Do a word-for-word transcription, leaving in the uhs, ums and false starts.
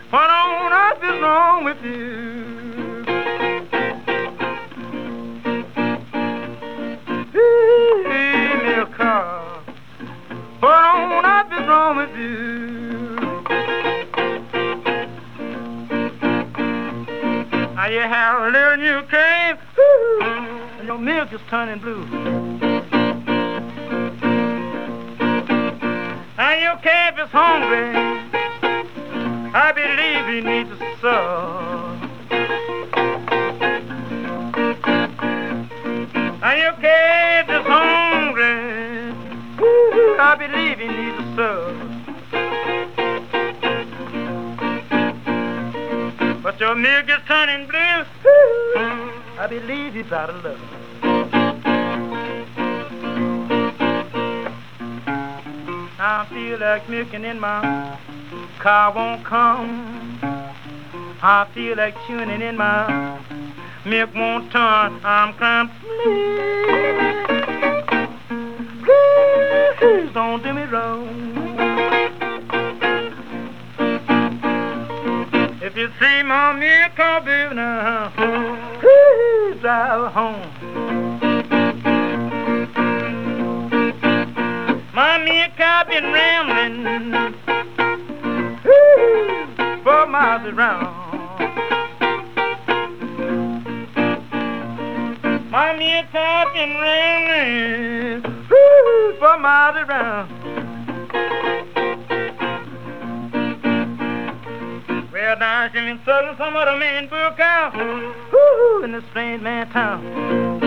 What on earth is wrong with you? Give me a car. What on earth is wrong with you? Now you have a little new cream, and your milk is turning blue. And your calf is hungry. I believe he needs a serve. And your calf is hungry. I believe he needs a serve. But your milk is turning blue. I believe he's out of love. I feel like milking in my car won't come. I feel like tuning in my milk won't turn. I'm crying, please, please don't do me wrong. If you see my milk car, baby, now, please drive home. My milk car been rambling four miles around. My milk car been rambling four miles around. Well, now she been selling some other man book out in this strange man town.